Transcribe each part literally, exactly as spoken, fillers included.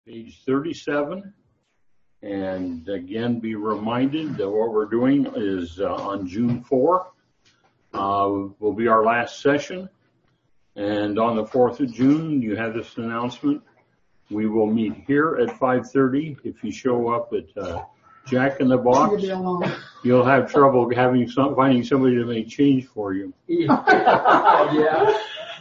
page thirty-seven. And again, be reminded that what we're doing is uh, on June fourth uh, will be our last session. And on the fourth of June, you have this announcement. We will meet here at five thirty. If you show up at uh, Jack in the Box, you'll have trouble having some, finding somebody to make change for you. Yeah.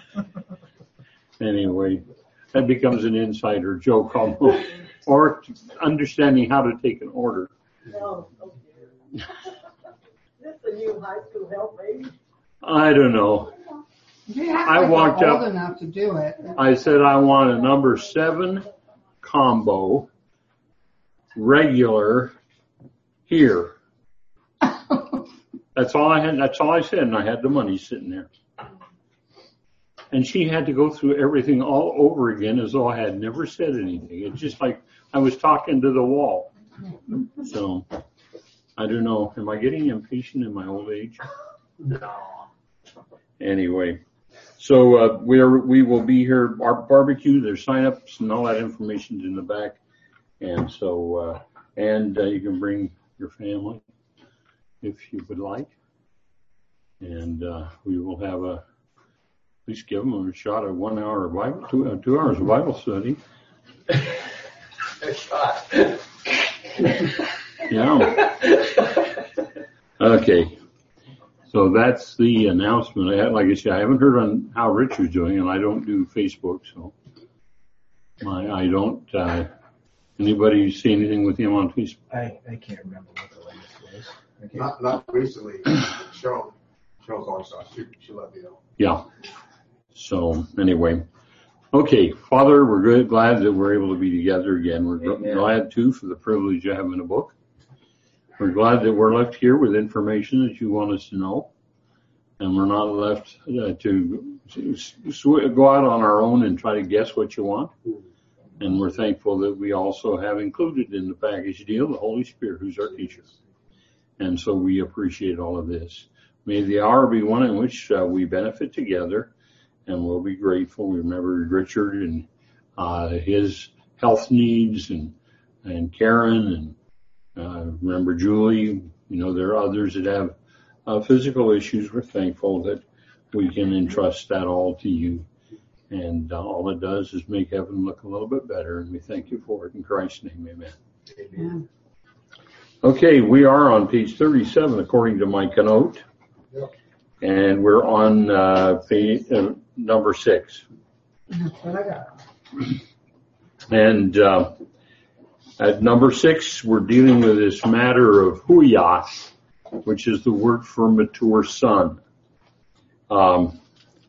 Anyway, that becomes an insider joke almost, or understanding how to take an order. No, okay. This is a new high school help aide. I don't know. I walked up. Old enough to do it. I said I want a number seven combo, regular, here. That's all I had. That's all I said, and I had the money sitting there. And she had to go through everything all over again as though I had never said anything. It's just like I was talking to the wall. So I don't know. Am I getting impatient in my old age? No. Anyway. So uh, we are, we will be here, our barbecue, there's sign-ups and all that information's in the back. And so, uh, and uh, you can bring your family if you would like. And uh, we will have a, at least give them a shot at one hour of Bible, two, uh, two hours of Bible study. A shot. Yeah. Okay. So that's the announcement. I had, like I said, I haven't heard on how Richard's doing, and I don't do Facebook, so I, I don't. Uh, anybody see anything with him on Facebook? I, I can't remember what the latest was. Okay. Not not recently. Cheryl, Cheryl's always on. She she let me know. Yeah. So anyway, okay, Father, we're good, glad that we're able to be together again. We're Amen. glad too for the privilege of having a book. We're glad that we're left here with information that you want us to know, and we're not left uh, to, to sw- go out on our own and try to guess what you want. And we're thankful that we also have included in the package deal the Holy Spirit, who's our teacher. And so we appreciate all of this. May the hour be one in which uh, we benefit together, and we'll be grateful. We remember Richard and uh, his health needs, and and Karen, and Uh, remember Julie. You know, there are others that have uh, physical issues. We're thankful that we can entrust that all to you. And uh, all it does is make heaven look a little bit better. And we thank you for it. In Christ's name, amen. Amen. Okay, we are on page thirty-seven, according to my keynote. Yep. And we're on uh, page, uh, number six. That's what I got. And uh, at number six, we're dealing with this matter of huios, which is the word for mature son. Um,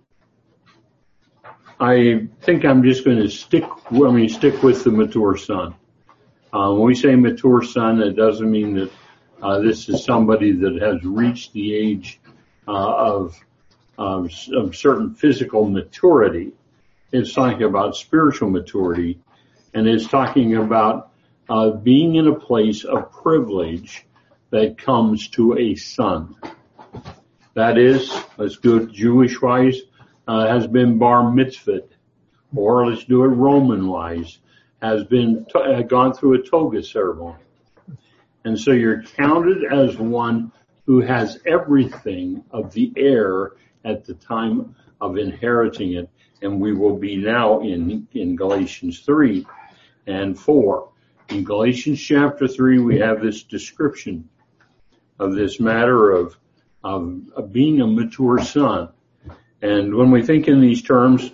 I think I'm just going to stick, I mean, stick with the mature son. Uh, when we say mature son, it doesn't mean that uh, this is somebody that has reached the age uh, of, of, of certain physical maturity. It's talking about spiritual maturity, and it's talking about Uh, being in a place of privilege that comes to a son. That is, let's do it Jewish-wise, uh, has been bar mitzvahed, or let's do it Roman-wise, has been to- uh, gone through a toga ceremony. And so you're counted as one who has everything of the heir at the time of inheriting it. And we will be now in, in Galatians three and four. In Galatians chapter three, we have this description of this matter of, of, of being a mature son. And when we think in these terms,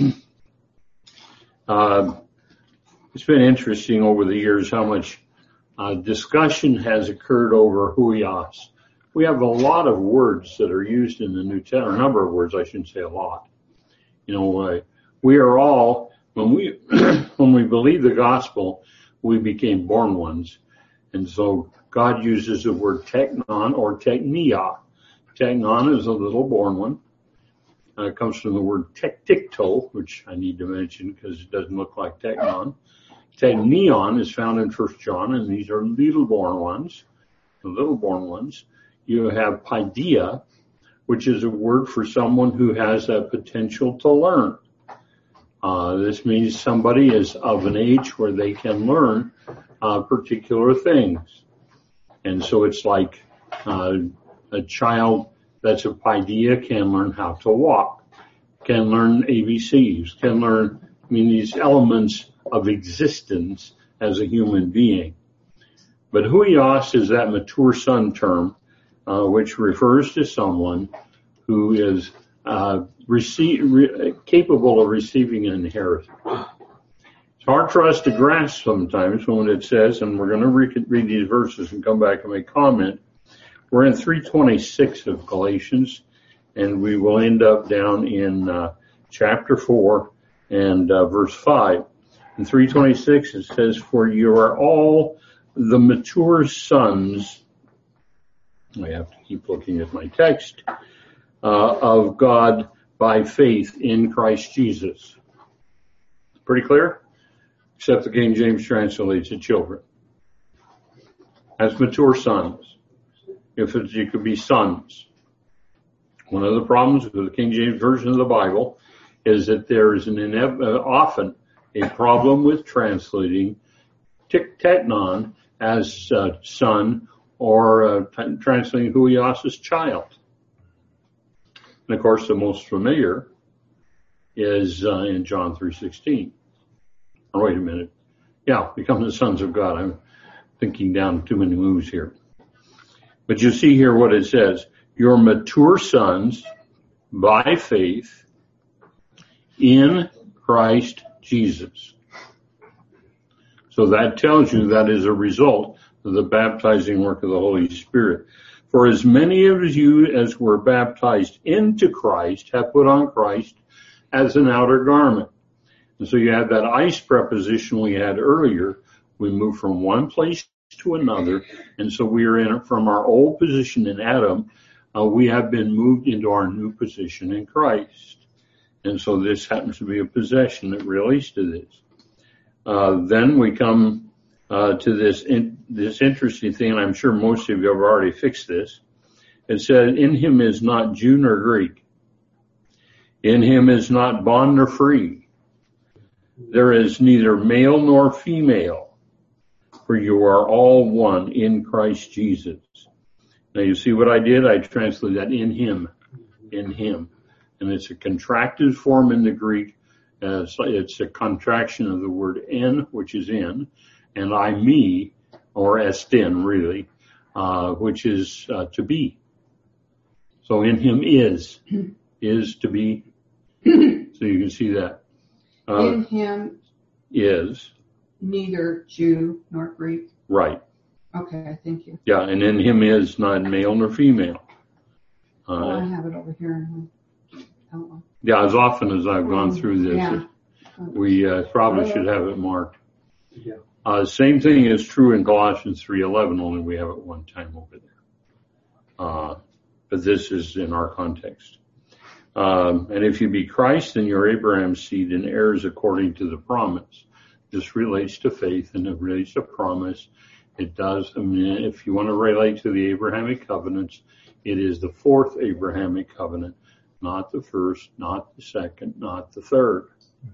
uh, it's been interesting over the years how much uh, discussion has occurred over huios. We have a lot of words that are used in the New Testament, a number of words, I shouldn't say a lot. You know, uh, we are all, when we, when we believe the gospel, we became born ones. And so God uses the word teknon or teknia. Teknon is a little born one. Uh, it comes from the word tektikto, which I need to mention because it doesn't look like teknon. Teknion is found in First John, and these are little born ones, the little born ones. You have paideia, which is a word for someone who has that potential to learn. Uh, this means somebody is of an age where they can learn uh, particular things. And so it's like uh, a child that's a paideia can learn how to walk, can learn A B Cs, can learn, I mean, these elements of existence as a human being. But huios is that mature son term, uh, which refers to someone who is uh, receive, re- capable of receiving an inheritance. It's hard for us to grasp sometimes when it says, and we're going to re- read these verses and come back and make comment. We're in three twenty-six of Galatians, and we will end up down in uh, chapter four and uh, verse five. In three twenty-six it says, "For you are all the mature sons," I have to keep looking at my text, uh, "of God by faith in Christ Jesus." Pretty clear? Except the King James translates it children. That's mature sons. If it's, you could be sons. One of the problems with the King James Version of the Bible is that there is an ine- uh, often a problem with translating tiktetnon as uh, son or uh, t- translating huios as child. And of course, the most familiar is uh, in John three sixteen. Oh, wait a minute. Yeah, become the sons of God. I'm thinking down too many moves here. But you see here what it says. You're mature sons by faith in Christ Jesus. So that tells you that is a result of the baptizing work of the Holy Spirit. For as many of you as were baptized into Christ have put on Christ as an outer garment. And so you have that ice preposition we had earlier. We move from one place to another. And so we are in from our old position in Adam. Uh, we have been moved into our new position in Christ. And so this happens to be a possession that relates to this. Uh, then we come uh, to this in, this interesting thing, and I'm sure most of you have already fixed this. It said, in him is not Jew nor Greek. In him is not bond nor free. There is neither male nor female, for you are all one in Christ Jesus. Now you see what I did? I translated that in him, in him. And it's a contracted form in the Greek. Uh, so it's a contraction of the word en, which is in, and I, me, or estin, really, uh, which is uh, to be. So in him is, is to be. So you can see that. Uh, In him, is. neither Jew nor Greek. Right. Okay, thank you. Yeah, and in him is not male nor female. Uh, Oh, I have it over here. Oh, yeah, as often as I've gone through this, yeah. we uh, probably should have it marked. Yeah. Uh, same thing is true in Colossians three eleven, only we have it one time over there. Uh, but this is in our context. Um, and if you be Christ, then you're Abraham's seed and heirs according to the promise. This relates to faith and it relates to promise. It does, I mean, if you want to relate to the Abrahamic covenants, it is the fourth Abrahamic covenant, not the first, not the second, not the third.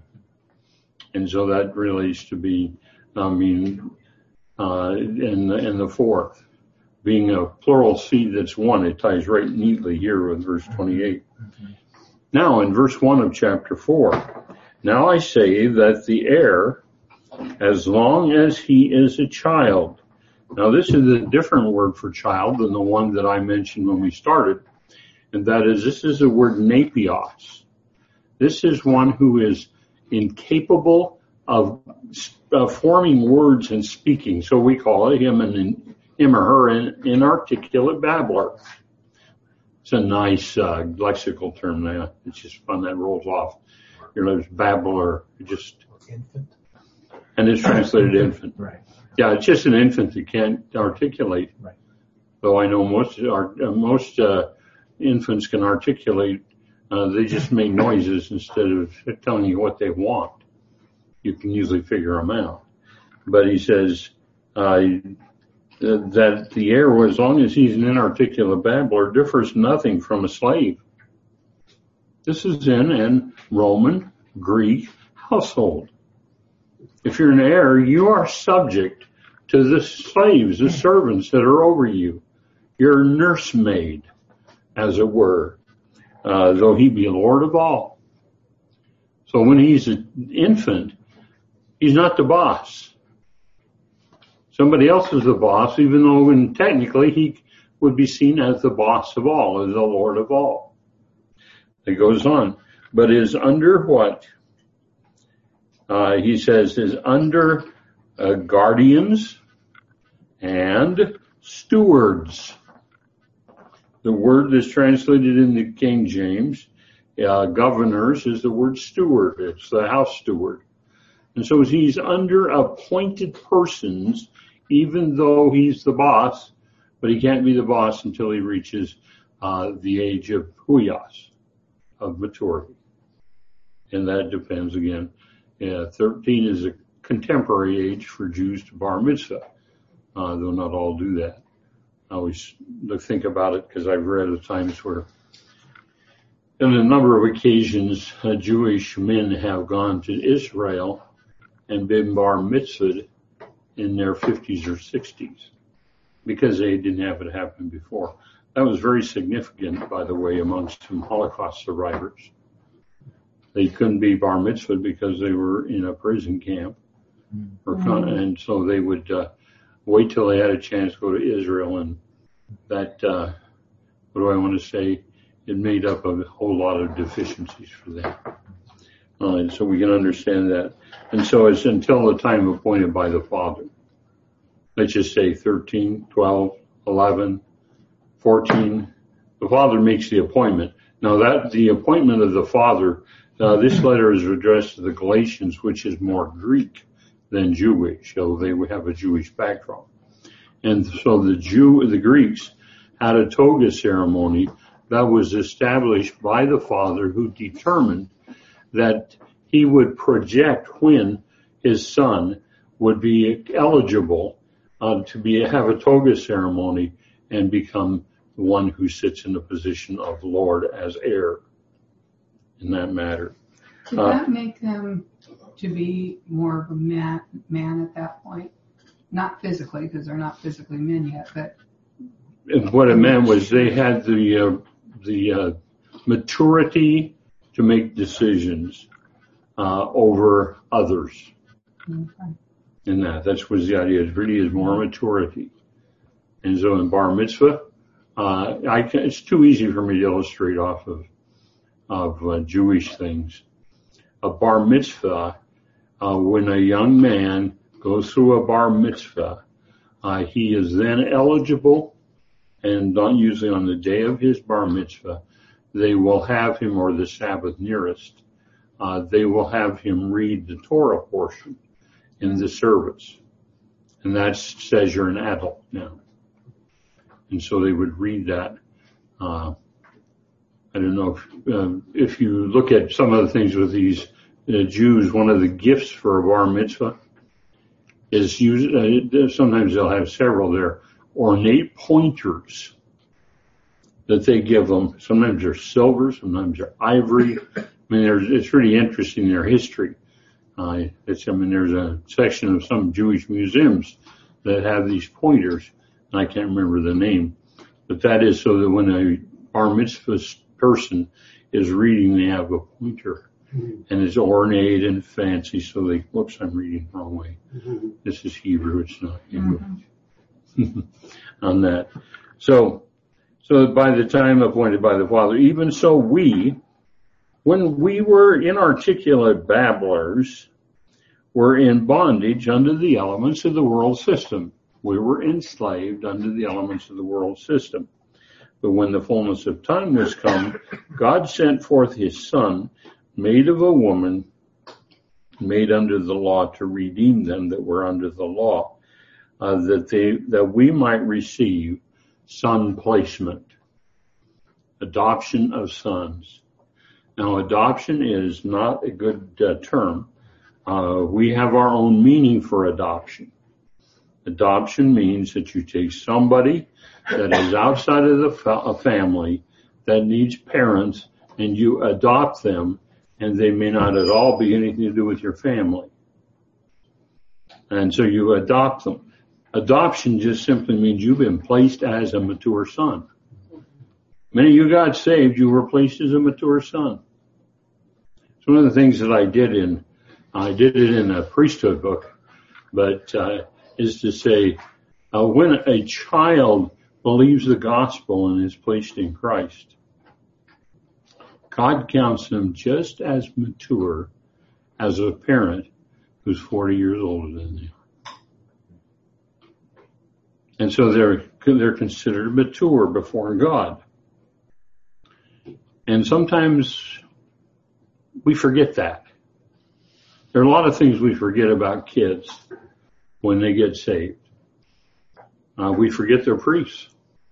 And so that relates to be, I mean, uh, and, and the fourth. Being a plural seed that's one, it ties right neatly here with verse twenty-eight. Mm-hmm. Now in verse one of chapter four, now I say that the heir, as long as he is a child. Now this is a different word for child than the one that I mentioned when we started. And that is, this is the word napios. This is one who is incapable of uh, forming words and speaking. So we call it him and him or her an inarticulate babbler. It's a nice uh, lexical term now. It's just fun that rolls off. Your lips babbler, just Infant. and it's translated infant. Right. Yeah, it's just an infant that can't articulate. Right. Though I know most our, uh, most uh, infants can articulate. Uh, they just make noises instead of telling you what they want. You can usually figure them out. But he says uh, that the heir, as long as he's an inarticulate babbler, differs nothing from a slave. This is in, in Roman, Greek, household. If you're an heir, you are subject to the slaves, the servants that are over you. You're nursemaid, as it were, uh, though he be Lord of all. So when he's an infant, he's not the boss. Somebody else is the boss, even though when technically he would be seen as the boss of all, as the Lord of all. It goes on. But is under what? Uh, he says is under uh, guardians and stewards. The word that's translated in the King James, uh, governors, is the word steward. It's the house steward. And so he's under appointed persons, even though he's the boss, but he can't be the boss until he reaches uh, the age of huyas, of maturity. And that depends again. Yeah, thirteen is a contemporary age for Jews to bar mitzvah, uh, though not all do that. I always think about it because I've read of times where on a number of occasions uh, Jewish men have gone to Israel and been bar mitzvahed in their fifties or sixties because they didn't have it happen before. That was very significant, by the way, amongst some Holocaust survivors. They couldn't be bar mitzvahed because they were in a prison camp, or con- mm. and so they would uh, wait till they had a chance to go to Israel, and that, uh, what do I want to say, it made up a whole lot of deficiencies for them. Uh, and so we can understand that. And so it's until the time appointed by the Father. Let's just say thirteen, twelve, eleven, fourteen. The Father makes the appointment. Now that the appointment of the Father, uh, this letter is addressed to the Galatians, which is more Greek than Jewish, so they would have a Jewish background. And so the Jew, the Greeks had a toga ceremony that was established by the Father, who determined that he would project when his son would be eligible uh, to be have a toga ceremony and become the one who sits in the position of Lord as heir in that matter. Did Uh, that make them to be more of a man, man at that point? Not physically, because they're not physically men yet, but and what it meant was they had the uh, the uh, maturity to make decisions uh, over others. okay. In that, that's what the idea is. Really, is more maturity. And so in bar mitzvah, uh, I can, it's too easy for me to illustrate off of of uh, Jewish things. A bar mitzvah, uh, when a young man goes through a bar mitzvah, uh, he is then eligible, and not usually on the day of his bar mitzvah, they will have him, or the Sabbath nearest, uh, they will have him read the Torah portion in the service. And that says you're an adult now. And so they would read that. Uh, I don't know if, uh, if you look at some of the things with these uh, Jews, one of the gifts for a bar mitzvah is used, uh, sometimes they'll have several there, ornate pointers that they give them. Sometimes they're silver, sometimes they're ivory. I mean, there's, it's really interesting, their history. Uh, it's, I mean, there's a section of some Jewish museums that have these pointers, and I can't remember the name, but that is so that when a bar mitzvah person is reading, they have a pointer, mm-hmm. and it's ornate and fancy, so they, whoops, I'm reading the wrong way. Mm-hmm. This is Hebrew, it's not Hebrew. Mm-hmm. On that. So, so by the time appointed by the Father, even so we, when we were inarticulate babblers, were in bondage under the elements of the world system. We were enslaved under the elements of the world system. But when the fullness of time was come, God sent forth his Son, made of a woman, made under the law, to redeem them that were under the law, uh, that they, that we might receive son placement, adoption of sons. Now, adoption is not a good uh, term. Uh, we have our own meaning for adoption. Adoption means that you take somebody that is outside of the fa- family that needs parents, and you adopt them, and they may not at all be anything to do with your family. And so you adopt them. Adoption just simply means you've been placed as a mature son. Many of you got saved, you were placed as a mature son. It's one of the things that I did in, I did it in a priesthood book, but uh, is to say, uh, when a child believes the gospel and is placed in Christ, God counts them just as mature as a parent who's forty years older than them. And so they're, they're considered mature before God. And sometimes we forget that. There are a lot of things we forget about kids when they get saved. Uh, we forget they're priests.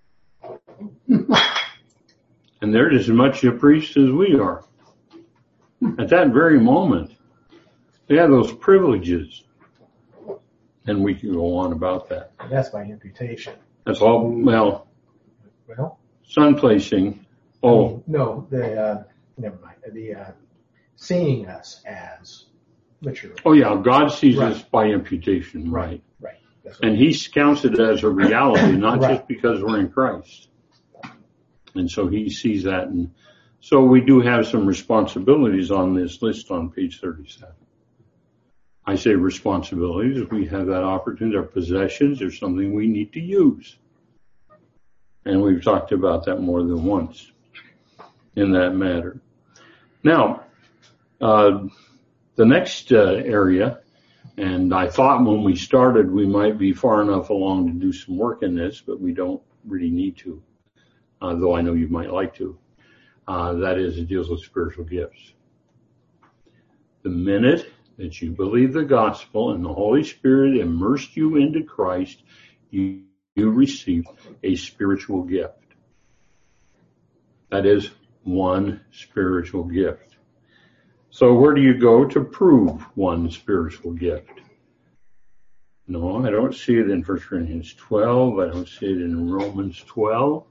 And they're as much a priest as we are. At that very moment, they have those privileges. And we can go on about that. That's by imputation. That's all, well, Well, son placing. Oh, no, the, uh, never mind. The, uh, seeing us as mature. oh yeah, God sees Right. us by imputation, right? Right. That's what And he counts it as a reality, not Right. just because we're in Christ. And so he sees that. And so we do have some responsibilities on this list on page thirty-seven. I say responsibilities. We have that opportunity. Our possessions are something we need to use. And we've talked about that more than once in that matter. Now, uh, the next uh, area, and I thought when we started we might be far enough along to do some work in this, but we don't really need to, uh, though I know you might like to. Uh, that is, it deals with spiritual gifts. The minute that you believe the gospel and the Holy Spirit immersed you into Christ, you, you receive a spiritual gift. That is one spiritual gift. So where do you go to prove one spiritual gift? No, I don't see it in First Corinthians twelve. I don't see it in Romans twelve.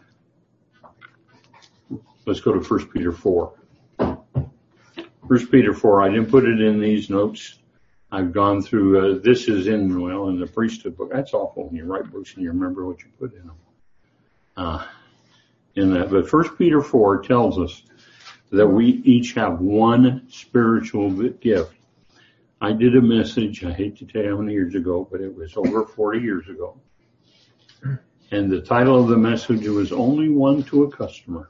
Let's go to First Peter four. First Peter four, I didn't put it in these notes. I've gone through, uh, this is in, well, in the priesthood book. That's awful when you write books and you remember what you put in them. Uh, in that, but First Peter four tells us that we each have one spiritual gift. I did a message, I hate to tell you how many years ago, but it was over forty years ago. And the title of the message was Only One to a Customer.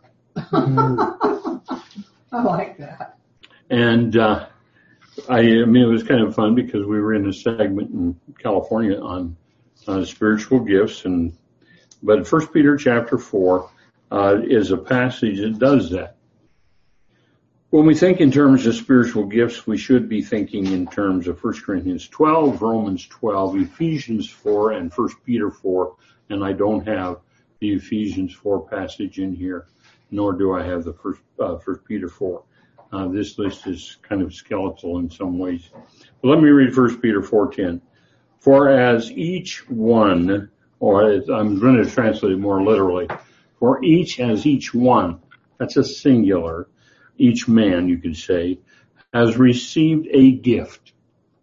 I like that. And uh, I, I mean, it was kind of fun because we were in a segment in California on uh, spiritual gifts. And but First Peter chapter four uh, is a passage that does that. When we think in terms of spiritual gifts, we should be thinking in terms of First Corinthians twelve, Romans twelve, Ephesians four, and First Peter four. And I don't have the Ephesians four passage in here, nor do I have the First uh, First Peter four. Uh, this list is kind of skeletal in some ways. But let me read First Peter four ten. For as each one, or I'm going to translate it more literally, for each as each one, that's a singular, each man, you could say, has received a gift.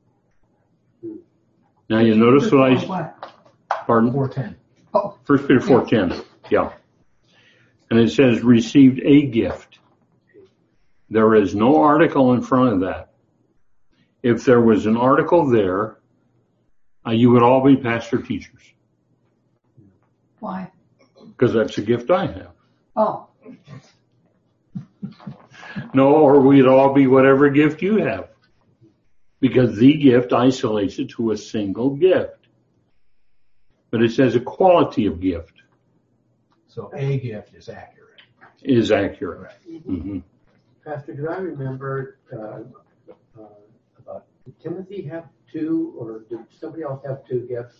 Now you notice what I, What? pardon? four ten. Oh, First Peter four ten, yeah. And it says received a gift. There is no article in front of that. If there was an article there, uh, you would all be pastor teachers. why? Because that's a gift I have. Oh, No, or we'd all be whatever gift you have. Because the gift isolates it to a single gift. But it says a quality of gift So a gift is accurate. is accurate. Right. Mm-hmm. Pastor, do I remember uh, uh, about, did Timothy have two, or did somebody else have two gifts?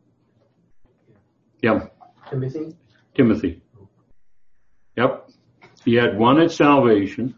Yeah, Timothy? Timothy. Yep. He had one at salvation,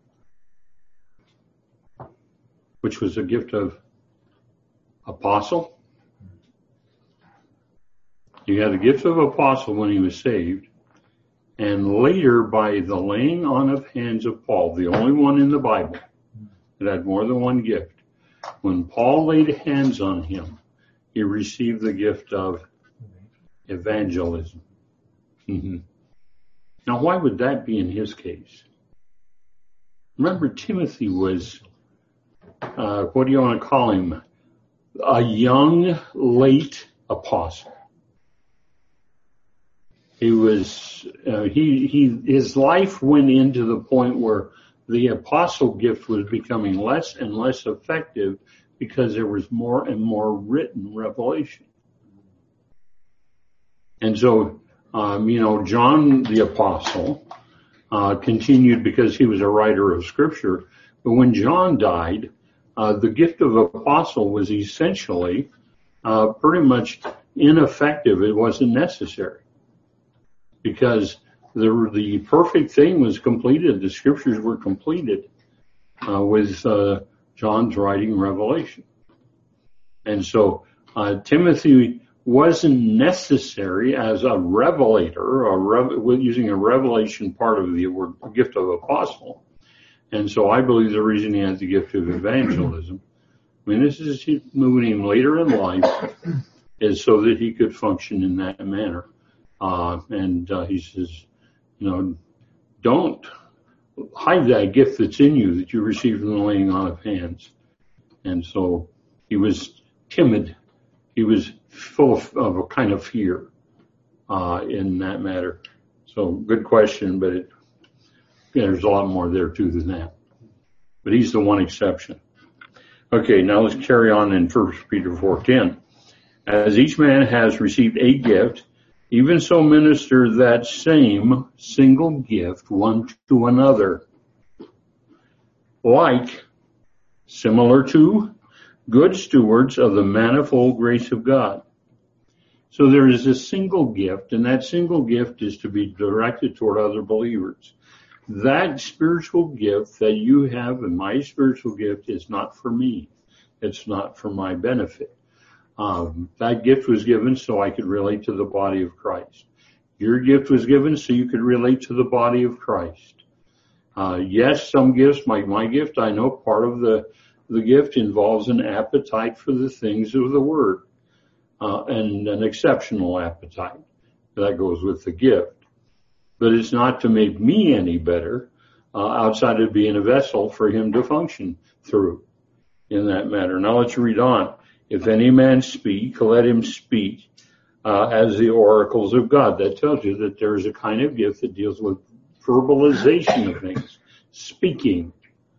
which was a gift of apostle. He had a gift of apostle when he was saved. And later, by the laying on of hands of Paul, the only one in the Bible that had more than one gift, when Paul laid hands on him, he received the gift of evangelism. Mm-hmm. Now, why would that be in his case? Remember, Timothy was, uh, what do you want to call him? A young, late apostle. He was, uh, he, he, his life went into the point where the apostle gift was becoming less and less effective because there was more and more written revelation. And so, um, you know, John the apostle, uh, continued because he was a writer of scripture. But when John died, uh, the gift of apostle was essentially, uh, pretty much ineffective. It wasn't necessary. Because the the perfect thing was completed, the scriptures were completed uh, with uh, John's writing Revelation, and so uh, Timothy wasn't necessary as a revelator, or rev- using a revelation part of the word gift of apostle, and so I believe the reason he has the gift of evangelism, I mean this is moving him later in life, is so that he could function in that manner. Uh, and, uh, he says, you know, don't hide that gift that's in you that you received from the laying on of hands. And so he was timid. He was full of, of a kind of fear, uh, in that matter. So good question, but it, yeah, there's a lot more there too than that. But he's the one exception. Okay, now let's carry on in First Peter four ten. As each man has received a gift, even so minister that same single gift one to another, like, similar to, good stewards of the manifold grace of God. So there is a single gift, and that single gift is to be directed toward other believers. That spiritual gift that you have, and my spiritual gift, is not for me. It's not for my benefit. Um, that gift was given so I could relate to the body of Christ. Your gift was given so you could relate to the body of Christ. Uh, yes, some gifts, like my gift, I know part of the, the gift involves an appetite for the things of the Word, uh, and an exceptional appetite. That goes with the gift. But it's not to make me any better, uh, outside of being a vessel for Him to function through in that matter. Now let's read on. If any man speak, let him speak uh, as the oracles of God. That tells you that there is a kind of gift that deals with verbalization of things, speaking.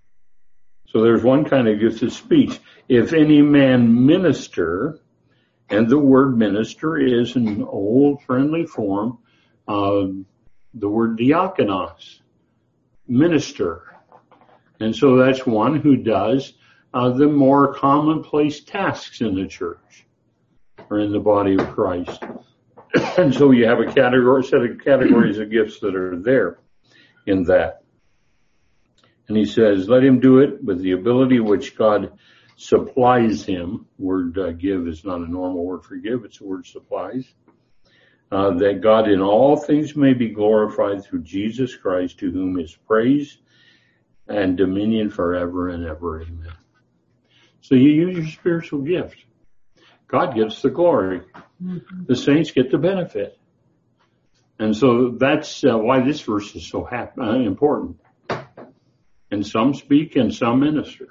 So there's one kind of gift of speech. If any man minister, and the word minister is an old friendly form, uh, the word diakonos, minister. And so that's one who does Uh, the more commonplace tasks in the church or in the body of Christ. And so you have a category, set of categories of gifts that are there in that. And he says, let him do it with the ability which God supplies him. Word uh, give is not a normal word for give, it's the word supplies. Uh, that God in all things may be glorified through Jesus Christ, to whom is praise and dominion forever and ever. Amen. So you use your spiritual gift. God gets the glory. Mm-hmm. The saints get the benefit. And so that's uh, why this verse is so hap- uh, important. And some speak and some minister.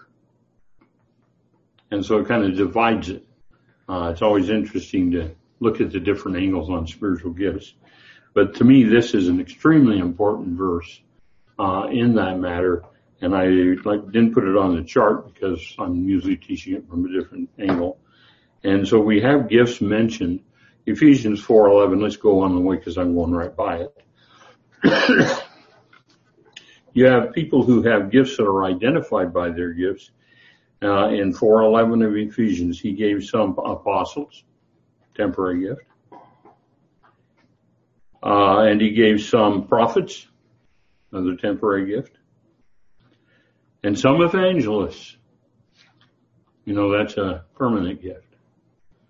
And so it kind of divides it. Uh, it's always interesting to look at the different angles on spiritual gifts. But to me, this is an extremely important verse uh, in that matter. And I like didn't put it on the chart because I'm usually teaching it from a different angle. And so we have gifts mentioned. Ephesians four eleven, let's go on the way because I'm going right by it. You have people who have gifts that are identified by their gifts. Uh, in four eleven of Ephesians, he gave some apostles, temporary gift. Uh, and he gave some prophets, another temporary gift. And some evangelists. You know, that's a permanent gift.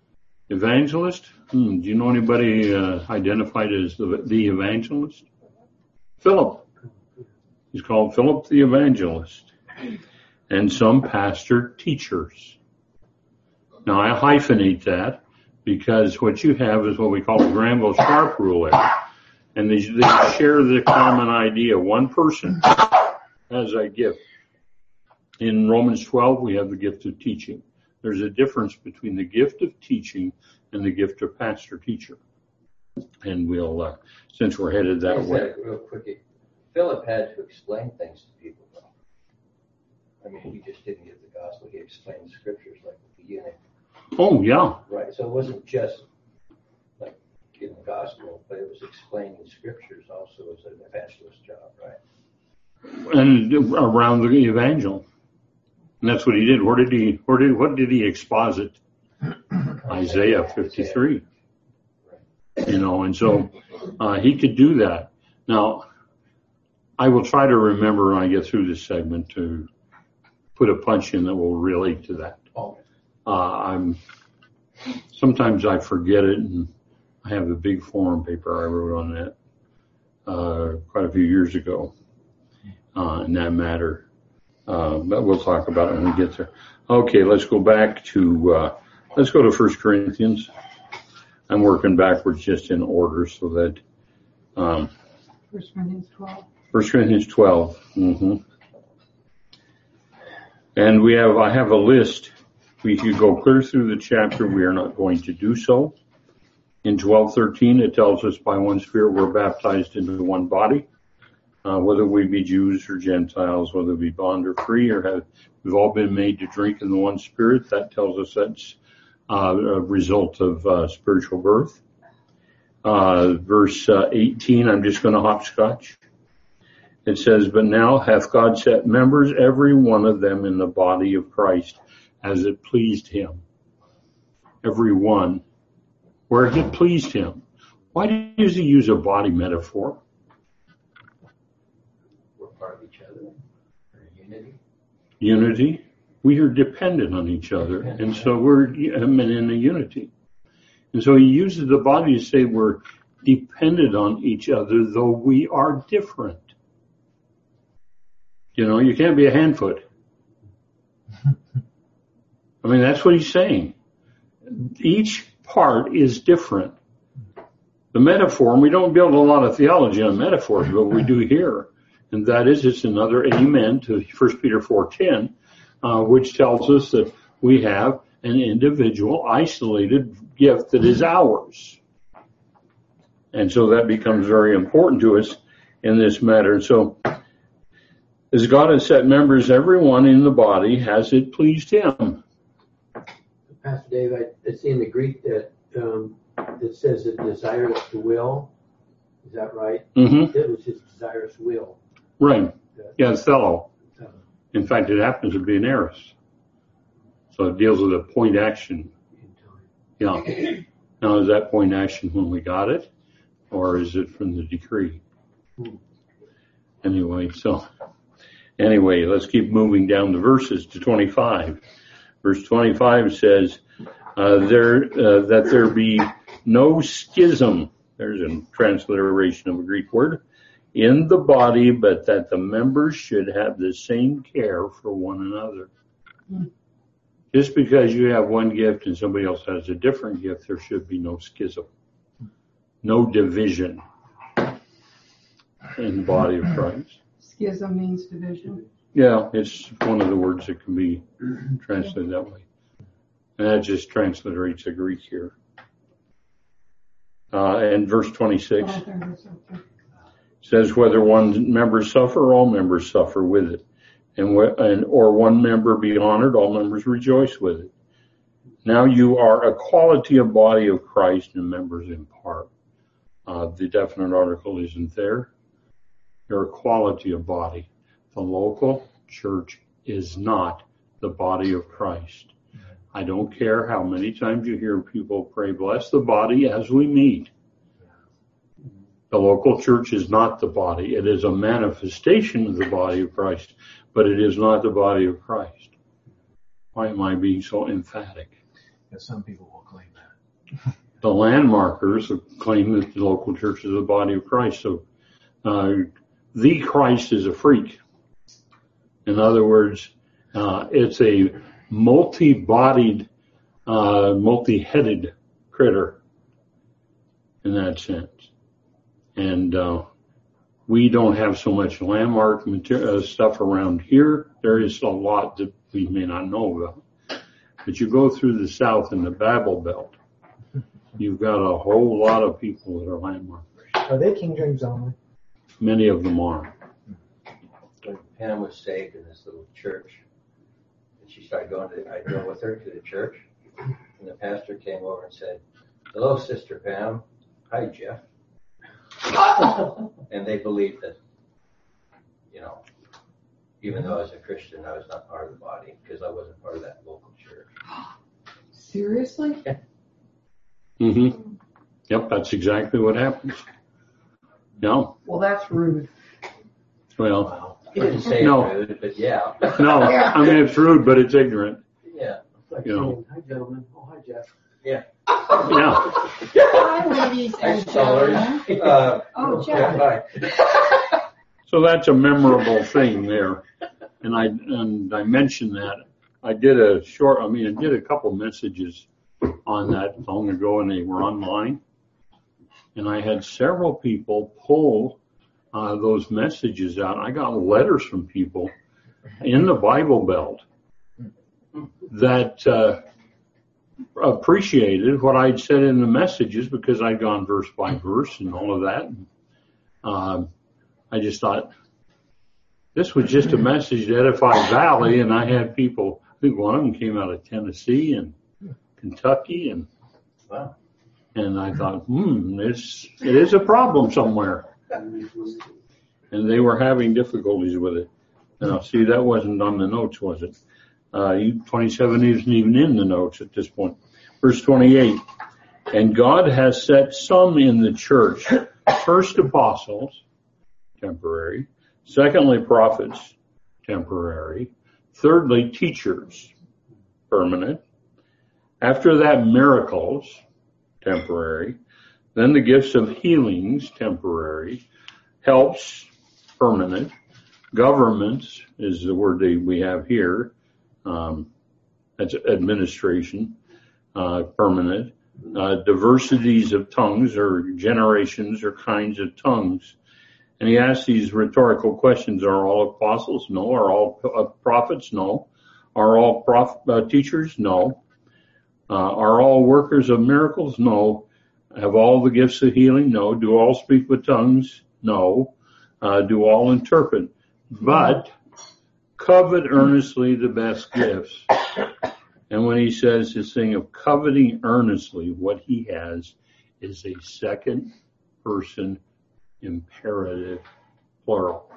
Evangelist? Hmm, do you know anybody uh, identified as the, the evangelist? Philip. He's called Philip the Evangelist. And some pastor teachers. Now I hyphenate that because what you have is what we call the Granville-Sharp rule there. And they, they share the common idea. One person has a gift. In Romans twelve, we have the gift of teaching. There's a difference between the gift of teaching and the gift of pastor-teacher. And we'll, uh, since we're headed that Just way. said it real quick. Philip had to explain things to people, though. I mean, he just didn't give the gospel. He explained the scriptures like the beginning. Oh, yeah. Right. So it wasn't just like giving the gospel, but it was explaining the scriptures also as an evangelist job, right? And around the evangel. And that's what he did. Where did he, where did, what did he exposit? Isaiah fifty-three. You know, and so, uh, he could do that. Now, I will try to remember when I get through this segment to put a punch in that will relate to that. Uh, I'm, sometimes I forget it, and I have a big forum paper I wrote on that, uh, quite a few years ago, uh, in that matter. Uh, but we'll talk about it when we get there. Okay, let's go back to, uh, let's go to First Corinthians. I'm working backwards just in order so that, um, First Corinthians twelve. First Corinthians twelve. Mm-hmm. And we have, I have a list. We could go clear through the chapter. We are not going to do so. In twelve thirteen, it tells us by one Spirit we're baptized into one body. Uh, whether we be Jews or Gentiles, whether we be bond or free, or have, we've all been made to drink in the one Spirit. That tells us that's uh, a result of uh, spiritual birth. Uh, verse uh, eighteen, I'm just going to hopscotch. It says, but now hath God set members, every one of them in the body of Christ, as it pleased him. Every one, where it pleased him. Why does he use a body metaphor? We're part of each other. We're unity. Unity. We are dependent on each other, and so we're I mean, in a unity. And so he uses the body to say we're dependent on each other, though we are different. You know, you can't be a hand foot. I mean, that's what he's saying. Each part is different. The metaphor, and we don't build a lot of theology on metaphors, but we do here. And that is, it's another amen to First Peter four ten, uh, which tells us that we have an individual, isolated gift that is ours. And so that becomes very important to us in this matter. So, as God has set members, everyone in the body, as it pleased him. Pastor Dave, I, I see in the Greek that um, it says it desires to will. Is that right? Mm-hmm. It was his desirous will. Right. Yeah, Othello. Uh, In fact, it happens to be an aorist. So it deals with a point action. in time. Yeah. Now, is that point action when we got it? Or is it from the decree? Hmm. Anyway, so, anyway, let's keep moving down the verses to twenty-five. Verse twenty-five says, uh, there, uh, that there be no schism. There's a transliteration of a Greek word. In the body, but that the members should have the same care for one another. Hmm. Just because you have one gift and somebody else has a different gift, there should be no schism. No division in the body of Christ. Schism means division. Yeah, it's one of the words that can be translated that way. And that just transliterates the Greek here. Uh, and verse twenty-six says, whether one member suffer, all members suffer with it. And, wh- and or one member be honored, all members rejoice with it. Now you are a quality of body of Christ and members in part. Uh, the definite article isn't there. You're a quality of body. The local church is not the body of Christ. I don't care how many times you hear people pray, bless the body as we meet. The local church is not the body. It is a manifestation of the body of Christ, but it is not the body of Christ. Why am I being so emphatic? Because some people will claim that. The landmarkers claim that the local church is the body of Christ. So, uh, the Christ is a freak. In other words, uh, it's a multi-bodied, uh, multi-headed critter in that sense. And uh, we don't have so much landmark material, uh, stuff around here. There is a lot that we may not know about. But you go through the South in the Bible Belt, you've got a whole lot of people that are landmarkers. Are they King James only? Many of them are. When Pam was saved in this little church, and she started going to, I'd go with her to the church, and the pastor came over and said, "Hello, Sister Pam." "Hi, Jeff." And they believed that, you know, even though I was a Christian, I was not part of the body because I wasn't part of that local church. Seriously? Mm-hmm. Yep, that's exactly what happens. No, Well, that's rude. well, Wow. He didn't say No. it rude, but yeah. no, I mean, it's rude, but it's ignorant. Yeah. It's like You know. saying, "Hi, gentlemen." "Oh, hi, Jeff." Yeah. Hi, ladies and Thanks, callers. gentlemen. Uh, Oh, yeah, Jeff. bye. So that's a memorable thing there. And I, and I mentioned that. I did a short, I mean, I did a couple messages on that long ago and they were online. And I had several people pull uh, those messages out. I got letters from people in the Bible Belt that uh, appreciated what I'd said in the messages because I'd gone verse by verse and all of that. And, um, I just thought this was just a message to edify Valley, and I had people. I think one of them came out of Tennessee and Kentucky, and Wow. and I thought, hmm, it's it is a problem somewhere, and they were having difficulties with it. Now, see, that wasn't on the notes, was it? Uh, twenty-seven isn't even in the notes at this point. Verse twenty-eight, and God has set some in the church, first apostles, temporary. Secondly, prophets, temporary. Thirdly, teachers, permanent. After that, miracles, temporary. Then the gifts of healings, temporary. Helps, permanent. Governments is the word that we have here. Um, that's administration, uh, permanent. Uh, diversities of tongues or generations or kinds of tongues. And he asks these rhetorical questions. Are all apostles? No. Are all uh, prophets? No. Are all prof- uh, teachers? No. Uh, are all workers of miracles? No. Have all the gifts of healing? No. Do all speak with tongues? No. Uh, do all interpret? But covet earnestly the best gifts. And when he says this thing of coveting earnestly, what he has is a second person imperative, plural.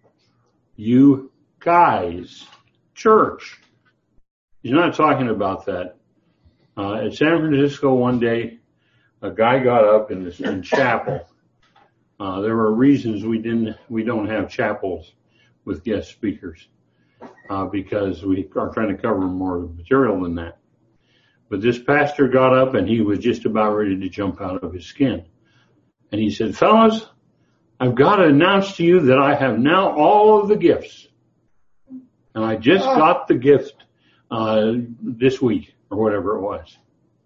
You guys, church. He's not talking about that. Uh, at San Francisco one day, a guy got up in the in chapel. Uh, there were reasons we didn't, we don't have chapels with guest speakers, uh, because we are trying to cover more material than that. But this pastor got up and he was just about ready to jump out of his skin. And he said, fellas, I've got to announce to you that I have now all of the gifts. And I just Oh. got the gift, uh, this week or whatever it was.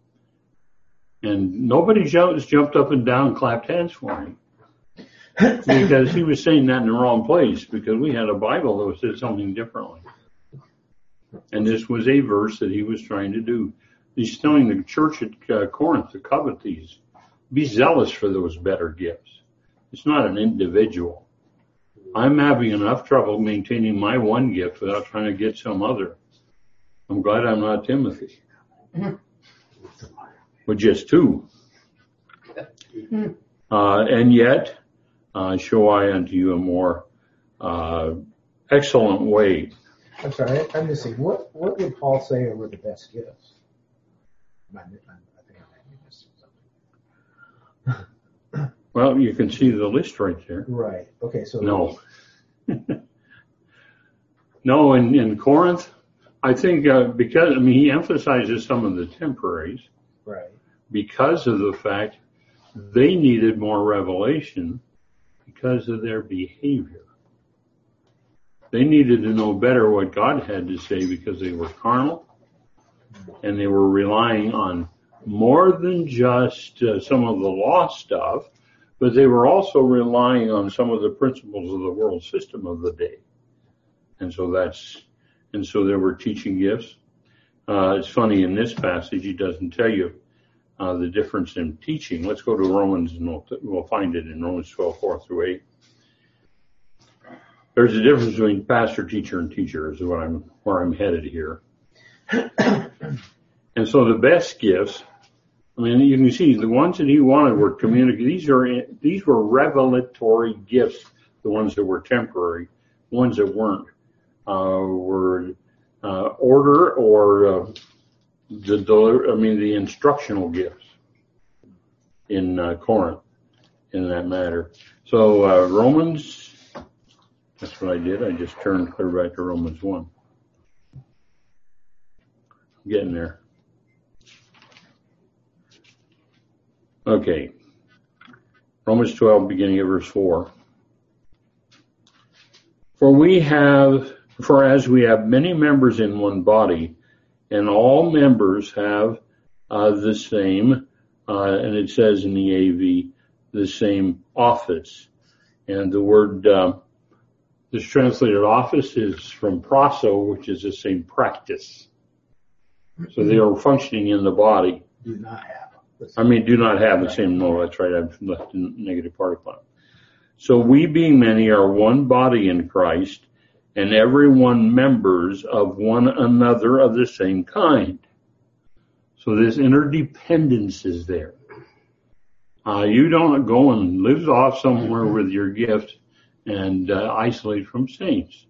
And nobody jumped, jumped up and down and clapped hands for him. Because he was saying that in the wrong place, because we had a Bible that said something differently. And this was a verse that he was trying to do. He's telling the church at uh, Corinth to covet these. Be zealous for those better gifts. It's not an individual. I'm having enough trouble maintaining my one gift without trying to get some other. I'm glad I'm not Timothy. With just two. Uh, and yet, uh, show I unto you a more uh, excellent way. I'm sorry, I'm missing. What what did Paul say were the best gifts? I, I think I might be missing something. Well, you can see the list right there. Right. Okay. So No. No, in, in Corinth, I think uh, because, I mean, he emphasizes some of the temporaries Right. because of the fact they needed more revelation because of their behavior. They needed to know better what God had to say because they were carnal and they were relying on more than just uh, some of the law stuff, but they were also relying on some of the principles of the world system of the day. And so that's, and so there were teaching gifts. Uh, it's funny in this passage, he doesn't tell you uh, the difference in teaching. Let's go to Romans and we'll, we'll find it in Romans twelve, four through eight. There's a difference between pastor, teacher, and teacher is what I'm, where I'm headed here. And so the best gifts, I mean, you can see the ones that he wanted were communicative. These are, these were revelatory gifts. The ones that were temporary, ones that weren't, uh, were, uh, order or, uh, the, the, I mean, the instructional gifts in, uh, Corinth in that matter. So, uh, Romans, that's what I did. I just turned clear back to Romans one. I'm getting there. Okay. Romans twelve, beginning of verse four. For we have, for as we have many members in one body, and all members have uh, the same, uh, and it says in the A V, the same office. And the word, uh, this translated office is from proso, which is the same practice. So they are functioning in the body. Do not have. I mean, do not have the same, no, that's right, I've left a negative particle out. So we being many are one body in Christ, and every one members of one another of the same kind. So this interdependence is there. Uh, you don't go and live off somewhere with your gift and uh, isolate from saints.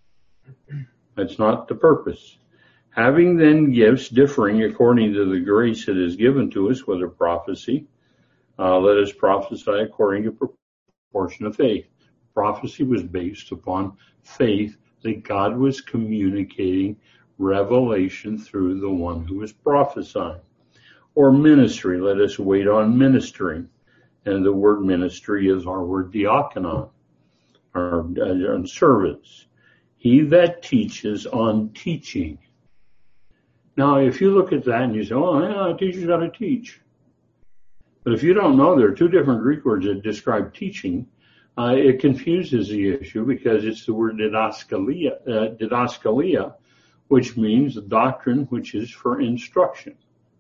That's not the purpose. Having then gifts differing according to the grace that is given to us, whether prophecy, uh, let us prophesy according to proportion of faith. Prophecy was based upon faith that God was communicating revelation through the one who was prophesying. Or ministry, let us wait on ministering. And the word ministry is our word diakonon, or uh, servants. He that teaches on teaching. Now, if you look at that and you say, oh, yeah, a teacher's got to teach. But if you don't know, there are two different Greek words that describe teaching. Uh, it confuses the issue because it's the word didaskalia, uh, didaskalia, which means doctrine, which is for instruction.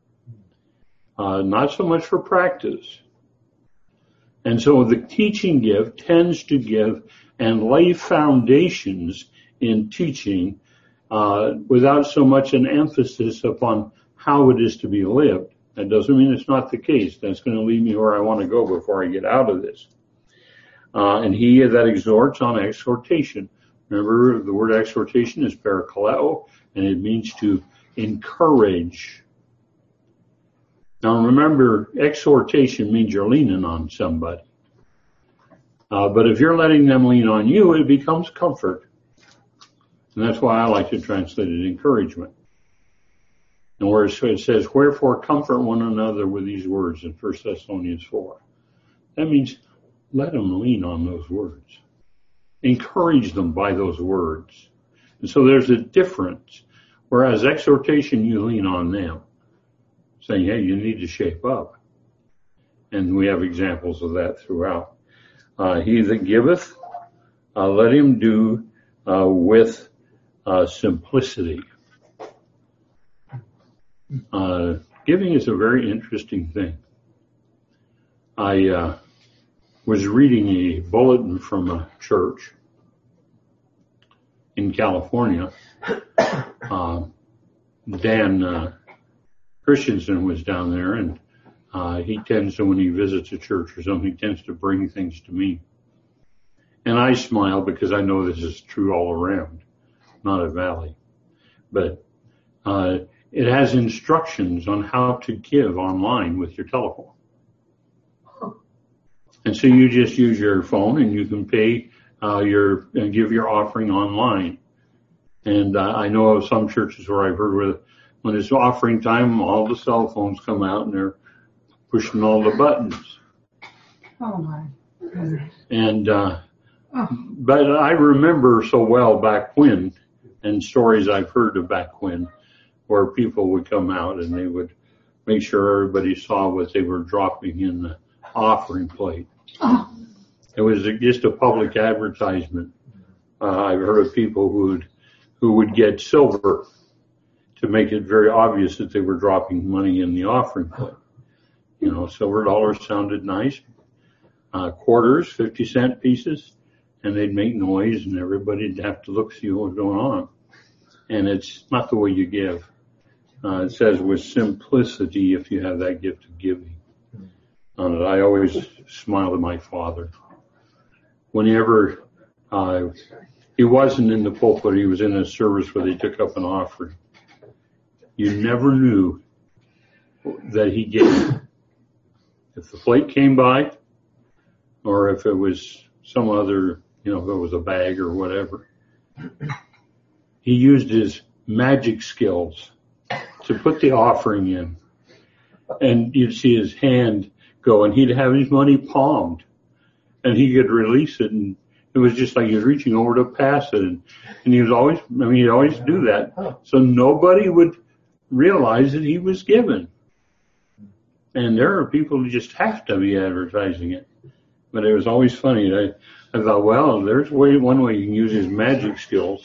Uh, not so much for practice. And so the teaching gift tends to give and lay foundations in teaching uh, without so much an emphasis upon how it is to be lived. That doesn't mean it's not the case. That's going to lead me where I want to go before I get out of this. Uh, and he that exhorts on exhortation. Remember, the word exhortation is parakaleo, and it means to encourage. Now remember, exhortation means you're leaning on somebody. Uh, but if you're letting them lean on you, it becomes comfort. And that's why I like to translate it encouragement. And where it says, wherefore comfort one another with these words in First Thessalonians four. That means let them lean on those words. Encourage them by those words. And so there's a difference. Whereas exhortation, you lean on them, saying, hey, you need to shape up. And we have examples of that throughout. Uh, he that giveth, uh, let him do uh, with uh, simplicity. Uh, giving is a very interesting thing. I uh, was reading a bulletin from a church in California. Uh, Dan uh, Christensen was down there, and uh, he tends to, when he visits a church or something, he tends to bring things to me. And I smile because I know this is true all around, not at Valley. But uh, it has instructions on how to give online with your telephone. And so you just use your phone and you can pay uh, your, and give your offering online. And uh, I know of some churches where I've heard where when it's offering time, all the cell phones come out and they're pushing all the buttons. Oh my goodness. And uh, But I remember so well back when, and stories I've heard of back when, where people would come out and they would make sure everybody saw what they were dropping in the offering plate. Oh. It was just a public advertisement. Uh, I've heard of people who would, who would get silver to make it very obvious that they were dropping money in the offering plate. You know, silver dollars sounded nice. Uh, quarters, fifty cent pieces, and they'd make noise and everybody'd have to look, see what was going on. And it's not the way you give. Uh, it says with simplicity if you have that gift of giving. Uh, I always smile at my father. Whenever uh, he wasn't in the pulpit, he was in a service where they took up an offering. You never knew that he gave. If the plate came by, or if it was some other, you know, if it was a bag or whatever, he used his magic skills to put the offering in. And you'd see his hand go, and he'd have his money palmed, and he could release it, and it was just like he was reaching over to pass it. And, and he was always, I mean, he'd always do that. So nobody would realize that he was given. And there are people who just have to be advertising it. But it was always funny. I, I thought, well, there's way, one way you can use his magic skills.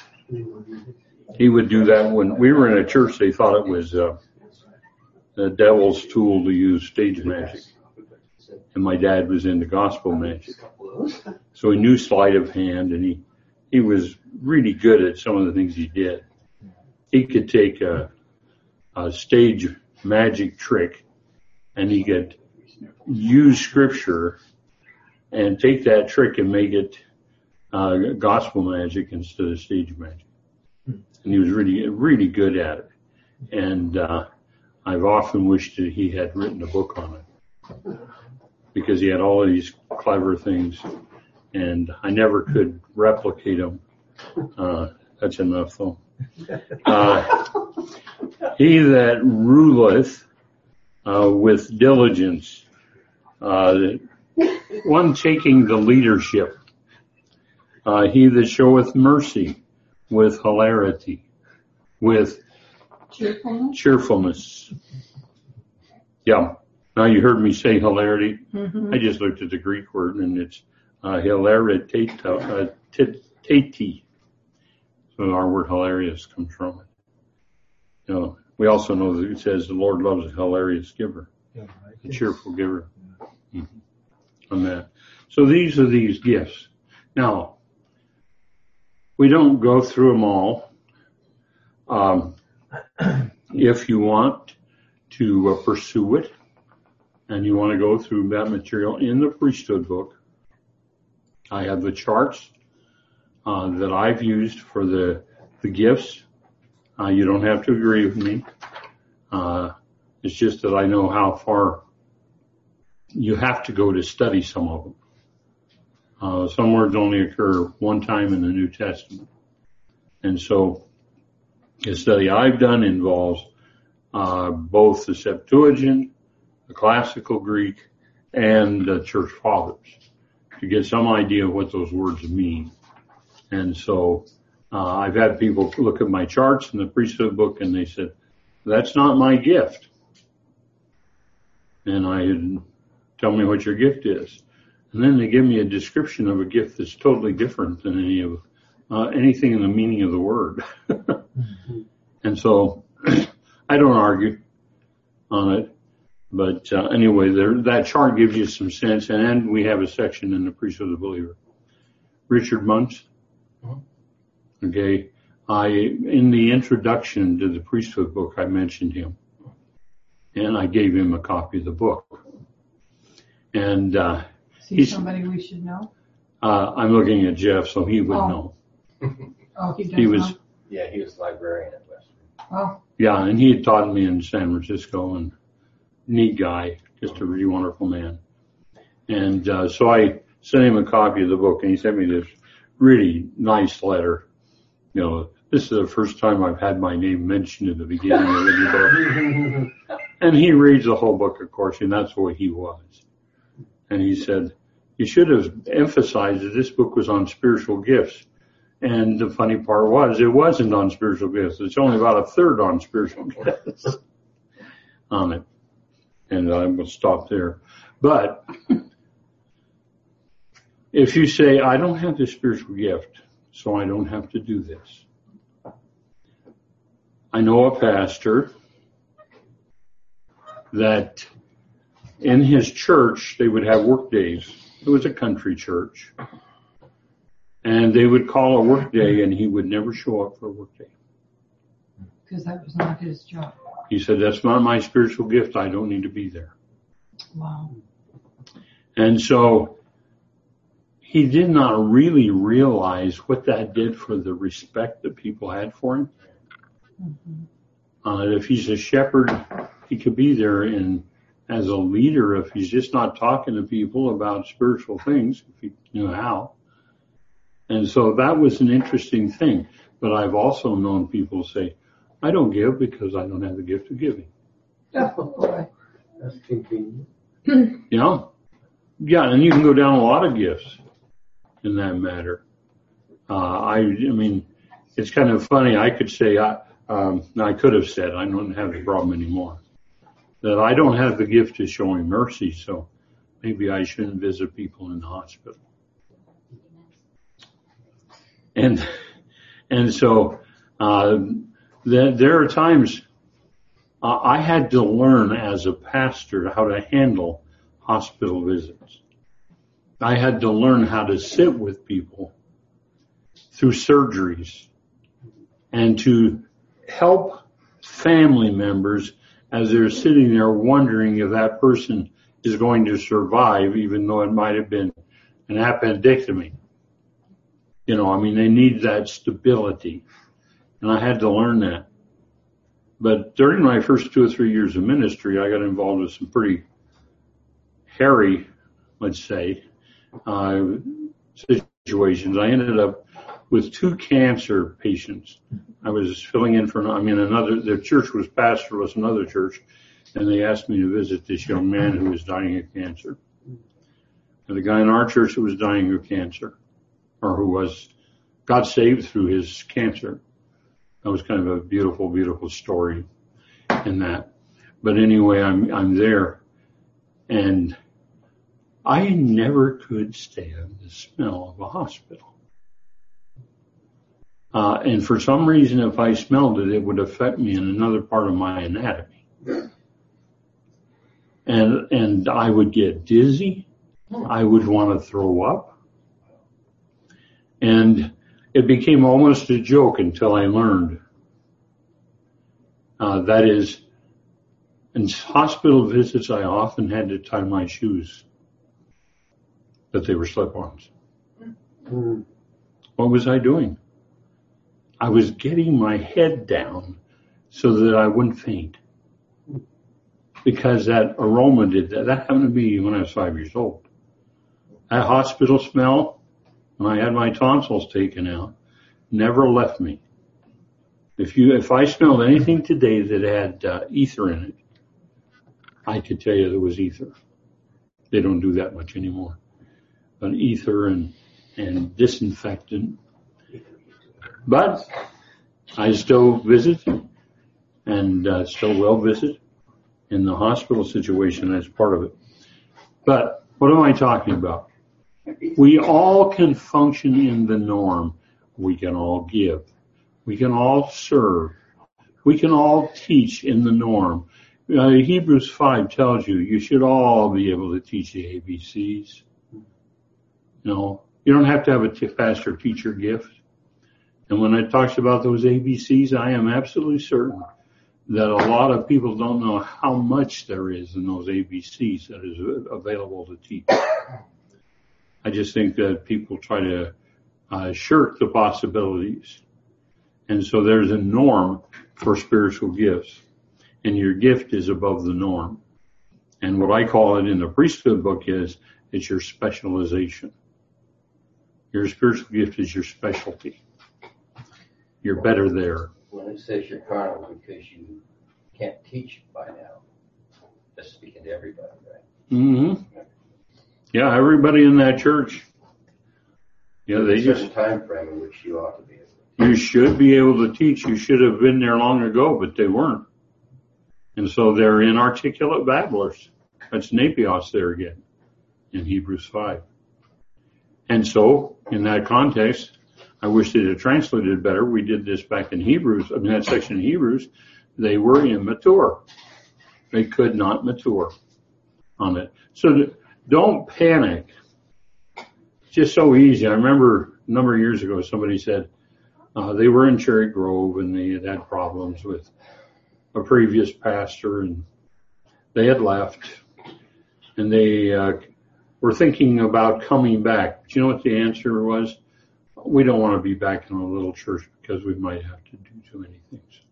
He would do that when we were in a church. They thought it was uh, the devil's tool to use stage magic. And my dad was into gospel magic. So he knew sleight of hand, and he, he was really good at some of the things he did. He could take a, a stage magic trick, and he could use scripture and take that trick and make it uh, gospel magic instead of stage magic. And he was really, really good at it. And uh, I've often wished that he had written a book on it, because he had all of these clever things, and I never could replicate them. Uh, that's enough, though. Uh, he that ruleth uh, with diligence, uh, one taking the leadership, uh, he that showeth mercy with hilarity, with Cheerfulness. cheerfulness. Yeah. Now you heard me say hilarity. Mm-hmm. I just looked at the Greek word, and it's uh, hilaritate, uh, tati. So our word hilarious comes from it. You know, we also know that it says the Lord loves a hilarious giver, a cheerful giver. Mm-hmm. On that. So these are these gifts. Now, we don't go through them all. Um, if you want to uh, pursue it, and you want to go through that material in the priesthood book, I have the charts uh, that I've used for the the gifts. Uh, you don't have to agree with me. Uh, it's just that I know how far you have to go to study some of them. Uh, some words only occur one time in the New Testament. And so the study I've done involves uh, both the Septuagint, the classical Greek, and the church fathers to get some idea of what those words mean. And so uh, I've had people look at my charts in the priesthood book, and they said, that's not my gift. And I tell me what your gift is. And then they give me a description of a gift that's totally different than any of uh, anything in the meaning of the word. Mm-hmm. And so I don't argue on it. But uh, anyway, there, that chart gives you some sense. And then we have a section in the Priesthood of the Believer. Richard Muntz. Okay. I, in the introduction to the priesthood book, I mentioned him. And I gave him a copy of the book. And, uh, Is he he's, somebody we should know? uh, I'm looking at Jeff, so he would Oh. know. Oh, he does He was, know? Yeah, he was librarian at Western. Oh, yeah, and he had taught me in San Francisco, and neat guy, just a really wonderful man. And, uh, so I sent him a copy of the book, and he sent me this really nice letter. You know, this is the first time I've had my name mentioned at the beginning of any book. And he reads the whole book, of course, and that's what he was. And he said, you should have emphasized that this book was on spiritual gifts. And the funny part was, it wasn't on spiritual gifts. It's only about a third on spiritual gifts on it. And I will stop there. But if you say, I don't have this spiritual gift, so I don't have to do this. I know a pastor that in his church, they would have work days. It was a country church. And they would call a work day, and he would never show up for a work day. Because that was not his job. He said, that's not my spiritual gift. I don't need to be there. Wow. And so he did not really realize what that did for the respect that people had for him. Mm-hmm. Uh, if he's a shepherd, he could be there, and as a leader, if he's just not talking to people about spiritual things, if he knew how. And so that was an interesting thing. But I've also known people say, I don't give because I don't have the gift of giving. Oh, boy. That's convenient. You know? Yeah, and you can go down a lot of gifts in that matter. Uh, I, I mean, it's kind of funny. I could say, I, um, I could have said, I don't have the problem anymore, that I don't have the gift of showing mercy, so maybe I shouldn't visit people in the hospital. And, and so, uh, there, there are times uh, I had to learn as a pastor how to handle hospital visits. I had to learn how to sit with people through surgeries and to help family members as they're sitting there wondering if that person is going to survive, even though it might have been an appendectomy. You know, I mean, they need that stability. And I had to learn that. But during my first two or three years of ministry, I got involved with some pretty hairy, let's say, uh, situations. I ended up with two cancer patients. I was filling in for, I mean, another, the church was pastorless, another church, and they asked me to visit this young man who was dying of cancer. And the guy in our church who was dying of cancer, or who was, got saved through his cancer. That was kind of a beautiful, beautiful story in that. But anyway, I'm, I'm there, and I never could stand the smell of a hospital. Uh, and for some reason, if I smelled it, it would affect me in another part of my anatomy. And, and I would get dizzy. I would want to throw up. And it became almost a joke until I learned. Uh, that is, in hospital visits, I often had to tie my shoes, but they were slip-ons. Mm. What was I doing? I was getting my head down so that I wouldn't faint. Because that aroma did that. That happened to me when I was five years old. That hospital smell, when I had my tonsils taken out, never left me. If you, if I smelled anything today that had uh, ether in it, I could tell you there was ether. They don't do that much anymore. But ether and, and disinfectant. But I still visit and uh, still will visit in the hospital situation as part of it. But what am I talking about? We all can function in the norm. We can all give. We can all serve. We can all teach in the norm. Uh, Hebrews five tells you you should all be able to teach the A B Cs. You know, you don't have to have a t- pastor teacher gift. And when it talks about those A B Cs, I am absolutely certain that a lot of people don't know how much there is in those A B Cs that is available to teach. I just think that people try to uh, shirk the possibilities. And so there's a norm for spiritual gifts. And your gift is above the norm. And what I call it in the priesthood book is, it's your specialization. Your spiritual gift is your specialty. You're better there. When it says you're carnal because you can't teach by now, that's speaking to everybody, right? Mm-hmm. Yeah, everybody in that church. Yeah, they There's a certain just, time frame in which you ought to be. you should be able to teach. You should have been there long ago, but they weren't. And so they're inarticulate babblers. That's Napios there again in Hebrews five. And so, in that context, I wish they'd have translated it better. We did this back in Hebrews, I mean, that section in Hebrews. They were immature. They could not mature on it. So don't panic. It's just so easy. I remember a number of years ago, somebody said uh, they were in Cherry Grove and they had had problems with a previous pastor, and they had left, and they uh, were thinking about coming back. Do you know what the answer was? We don't want to be back in a little church because we might have to do too many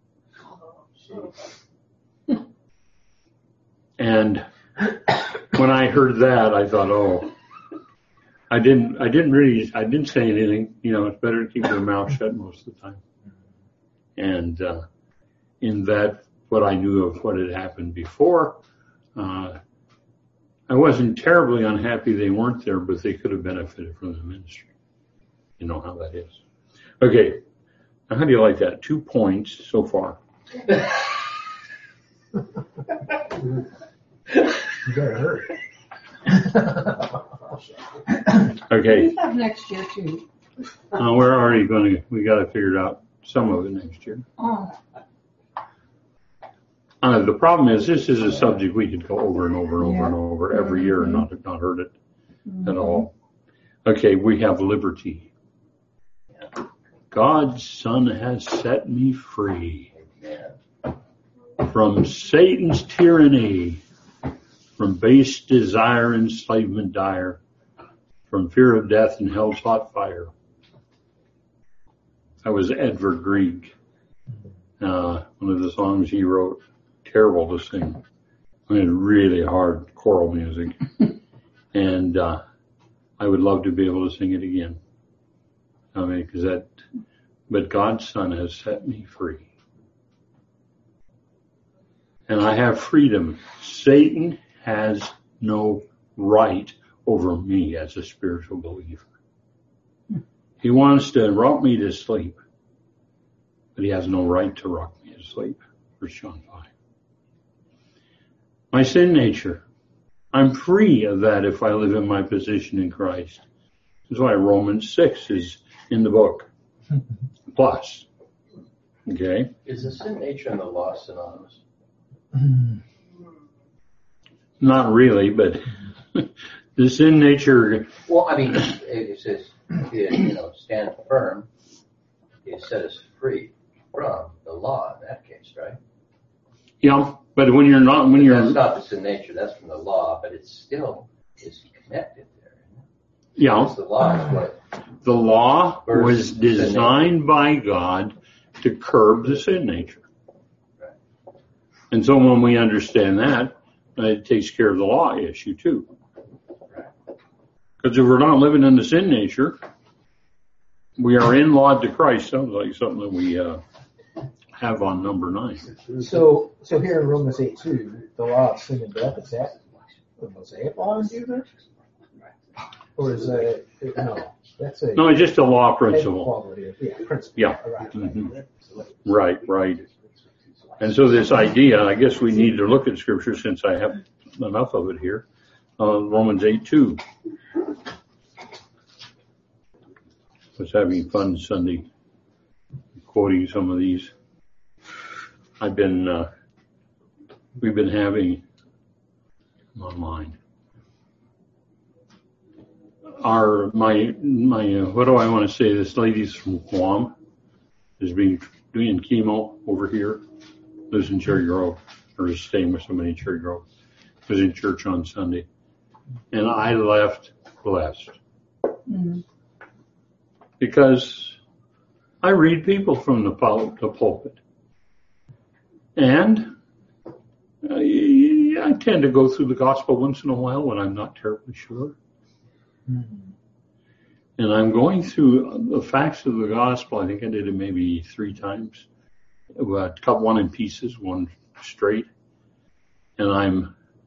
things. And when I heard that, I thought, oh, I didn't, I didn't really, I didn't say anything. You know, it's better to keep your mouth shut most of the time. And uh, in that, what I knew of what had happened before, uh, I wasn't terribly unhappy they weren't there, but they could have benefited from the ministry. You know how that is. Okay. Now, how do you like that? Two points so far. You better hurry. Okay. We have next year too. Uh, we're already going to, we got to figure out some of it next year. Oh, Uh, the problem is this is a subject we could go over and over and over Yeah. and over every year and not, not hurt it at all. Okay, we have liberty. God's Son has set me free from Satan's tyranny, from base desire, enslavement dire, from fear of death and hell's hot fire. That was Edvard Grieg, uh, one of the songs he wrote. Terrible to sing. I mean, really hard choral music. And uh, I would love to be able to sing it again. I mean, because that, but God's Son has set me free. And I have freedom. Satan has no right over me as a spiritual believer. He wants to rock me to sleep, but he has no right to rock me to sleep. First John five. My sin nature, I'm free of that if I live in my position in Christ. That's why Romans six is in the book. Plus. Okay? Is the sin nature and the law synonymous? Not really, but the sin nature, Well, I mean, it says, you know, stand firm. It set us free from the law in that case, right? yeah, but when you're not, when you're, That's not the sin nature, that's from the law, but it still is connected there. yeah, Because the law is what? the law Versus was the sin nature. designed by God to curb the sin nature. Right. And so when we understand that, it takes care of the law issue too. Because if we're not living in the sin nature, we are in law to Christ. Sounds like something that we uh, have on number nine. So, so here in Romans eight two, the law of sin and death, is that the Mosaic law in Jesus? Or is that, no, that's a. No, it's just a law principle. Quality, yeah, principle. Yeah. Right. Mhm. Right, right. And so this idea, I guess we need to look at Scripture since I have enough of it here. Uh, Romans eight two. I was having fun Sunday quoting some of these. I've been, uh, we've been having online. Our, my, my, uh, what do I want to say? This lady's from Guam is being, doing chemo over here, lives in Cherry Grove, or is staying with somebody in Cherry Grove, was in church on Sunday. And I left blessed. mm-hmm. Because I read people from the, pul- the pulpit. And uh, I tend to go through the gospel once in a while when I'm not terribly sure. Mm-hmm. And I'm going through the facts of the gospel. I think I did it maybe three times. Uh, cut one in pieces, one straight. And I'm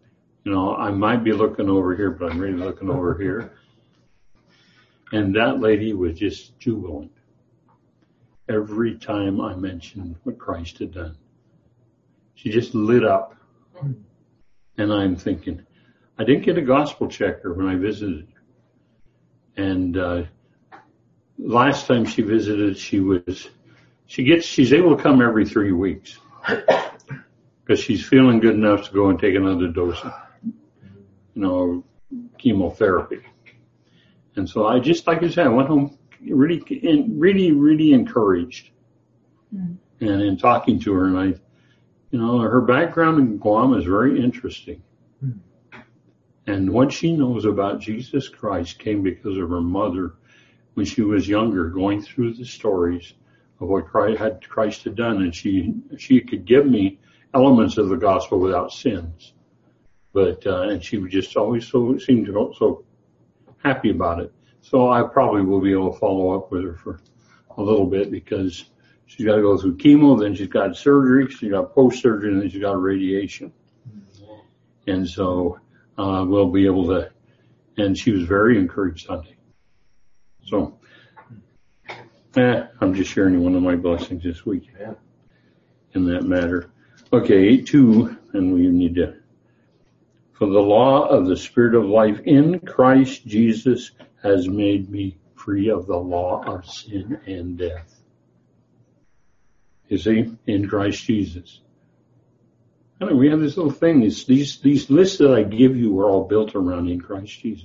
You know, I might be looking over here, but I'm really looking over here. And that lady was just jubilant every time I mentioned what Christ had done. She just lit up. And I'm thinking, I didn't get a gospel checker when I visited her. And uh, last time she visited, she was, she gets, she's able to come every three weeks because she's feeling good enough to go and take another dose of, you know, chemotherapy. And so I just, like I said, I went home really, really, really encouraged. Mm. And in talking to her, and I, you know, her background in Guam is very interesting. Mm. And what she knows about Jesus Christ came because of her mother when she was younger, going through the stories of what Christ had, Christ had done. And she, she could give me elements of the gospel without sins. But, uh, and she would just always so, seemed to go so happy about it. So I probably will be able to follow up with her for a little bit because she's got to go through chemo, then she's got surgery, she's got post-surgery, and then she's got radiation. And so, uh, we'll be able to, and she was very encouraged Sunday. So, eh, I'm just sharing one of my blessings this week in that matter. Okay, eight two, and we need to, for the law of the Spirit of life in Christ Jesus has made me free of the law of sin and death. You see, in Christ Jesus. I know we have this little thing. These, these, these lists that I give you are all built around in Christ Jesus.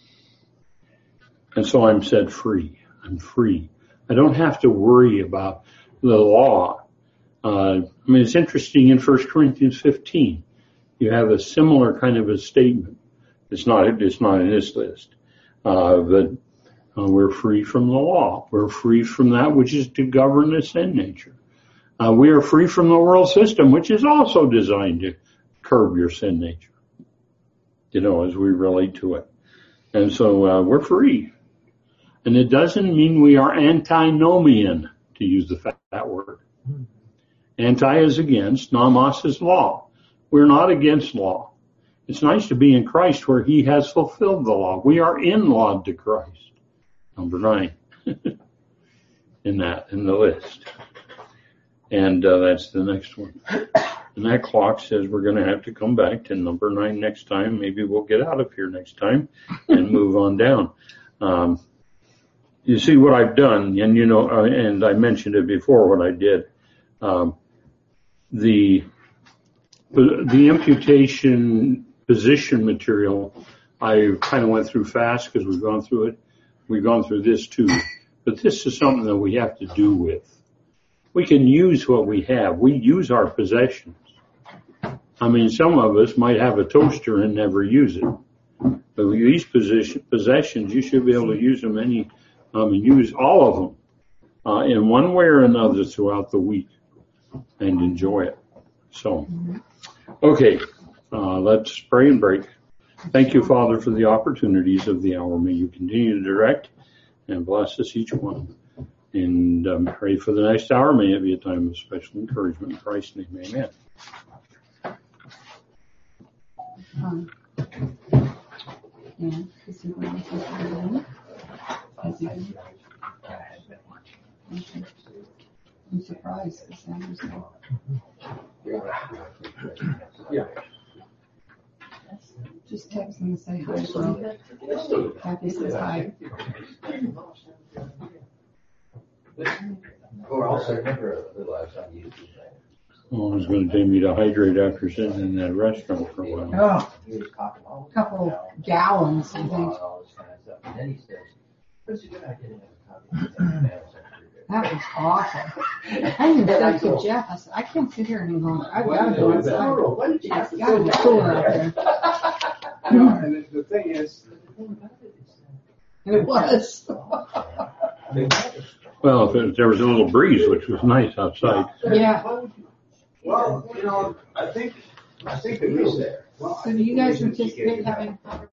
And so I'm set free. I'm free. I don't have to worry about the law. Uh, I mean, it's interesting in First Corinthians fifteen. You have a similar kind of a statement. It's not, it's not in this list. Uh, but uh, we're free from the law. We're free from that which is to govern the sin nature. Uh, we are free from the world system, which is also designed to curb your sin nature, you know, as we relate to it. And so uh, we're free. And it doesn't mean we are antinomian, to use the fat, that word. Anti is against, nomos is law. We're not against law. It's nice to be in Christ where he has fulfilled the law. We are in law to Christ. Number nine in that, in the list. And uh, that's the next one. And that clock says we're going to have to come back to number nine next time. Maybe we'll get out of here next time and move on down. Um, you see what I've done, and you know, uh, and I mentioned it before what I did. Um, the the imputation position material, I kind of went through fast because we've gone through it. We've gone through this too. But this is something that we have to do with. We can use what we have. We use our possessions. I mean, some of us might have a toaster and never use it. But with these position, possessions, you should be able to use them any, um, use all of them uh, in one way or another throughout the week and enjoy it. So, okay. Uh, let's pray and break. Thank you, Father, for the opportunities of the hour. May you continue to direct and bless us each one. And um, pray for the next hour. May it be a time of special encouragement. In Christ's name, amen. Um, yeah, is he going to say Has he been? Okay. I'm surprised because Sanders not. Yeah. Just text him and say hi, bro. Happy says hi. Or also remember a little I was on YouTube. Well, it's going to take me to hydrate after sitting in that restaurant for a while. Oh, He was talking all a couple gallons, I think. all this kind of stuff. And then he says, "What's a good idea to have a copy?" That was awful. I even said to Jeff, I said, I can't sit here any longer. I've got to go outside. Why did you have It's to got to be cooler out there. I know, and the thing is, And it was. Well, if it, there was a little breeze, which was nice outside. Yeah. well, you know, I think, I think the reason. So do you guys anticipate having